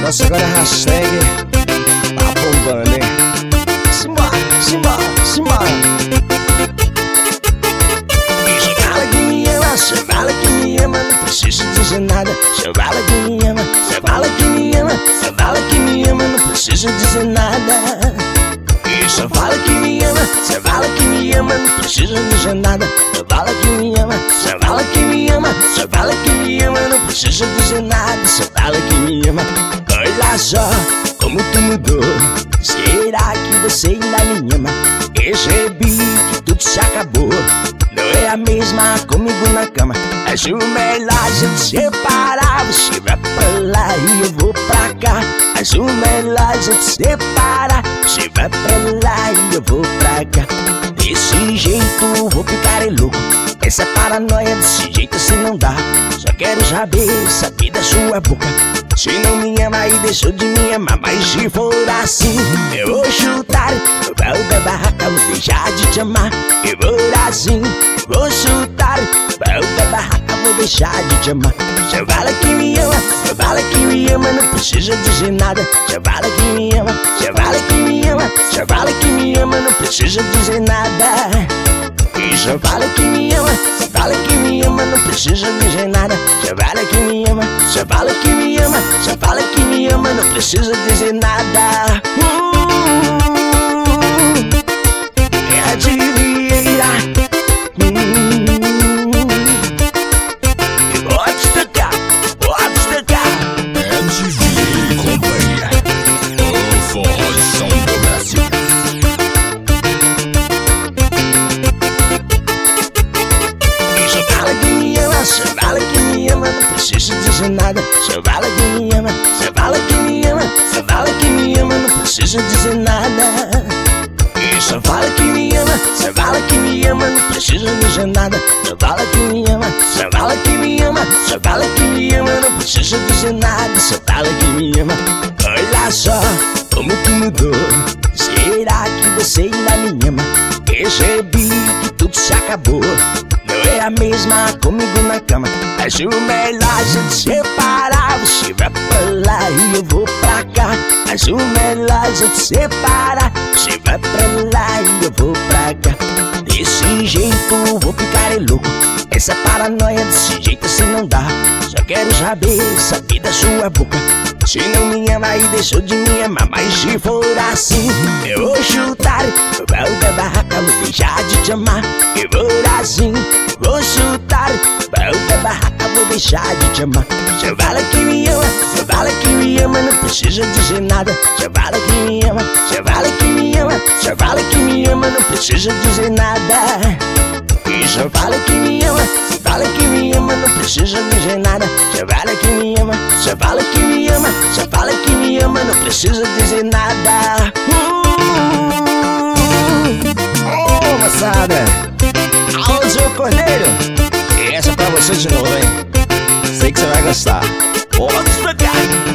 Nossa, agora a hashtag tá bombando, hein? Simbora, simbora, simbora. Você fala que me ama, você fala que me ama, não preciso dizer nada. Você fala que me ama, você fala que me ama, você fala que me ama, não preciso dizer nada. Você fala que me ama, você fala que me ama, não preciso dizer nada. Você fala que me ama, você fala que me ama, você fala que me ama, não preciso dizer nada. Você fala que me ama. Olha só como tu mudou. Será que você ainda me ama? Percebi que tudo se acabou. Não é a mesma comigo na cama. Acho melhor a gente separar. Você vai pra lá e eu vou pra cá. Acho melhor a gente separar. Você vai pra lá e eu vou pra cá. Desse jeito vou ficar louco. Essa é paranoia, desse jeito assim não dá. Só quero saber da sua boca. Se não me ama e deixou de me amar, mas se for assim, eu vou chutar o pau da barraca, vou deixar de te amar. Eu vou assim, vou chutar o pau da barraca, vou deixar de te amar. Você fala que me ama, você fala que me ama, não precisa dizer nada. Você fala que me ama, você fala que me ama, você fala que me ama, não precisa dizer nada. Você fala que me ama, você fala que me ama, não precisa dizer nada. Você fala que me ama, você fala que me ama, você fala que me ama, não precisa dizer nada. É a Divieira. Pode tocar, pode tocar. É Divieira e companhia, o forrozão do Brasil. Você fala que me ama, não preciso dizer nada. Você fala que me ama, você fala que me ama, você fala que me ama, não preciso dizer nada. Você fala que me ama, você fala que me ama, não preciso dizer nada. Você fala que me ama, você fala que me ama, você fala que me ama, não preciso dizer nada. Você fala que me ama. Olha só como tu mudou. Será que você ainda me ama? Percebi que tudo se acabou. Não é a mesma comigo na cama. Acho melhor a gente separar. Você vai pra lá e eu vou pra cá. Acho melhor a gente separar. Você vai pra lá e eu vou pra cá. Desse jeito vou ficar louco. Essa é paranoia, desse jeito assim não dá. Só quero saber da sua boca. Se não me ama e deixou de me amar, mas se for assim, eu vou chutar o pau da barraca, vou deixar de te amar. Eu vou assim, vou chutar o pau da barraca, vou deixar de te amar. Você fala que me ama, você fala que me ama, não precisa dizer nada. Você fala que me ama, você fala que me ama, você fala que me ama, não precisa dizer nada. Você fala que me ama, você fala que me ama, não precisa dizer nada. Você fala que me ama, você fala que me ama, você fala que me ama, não precisa dizer nada. Oh, moçada, Aldo Cordeiro, e essa é pra você de novo, hein? Sei que você vai gostar. Pode tocar.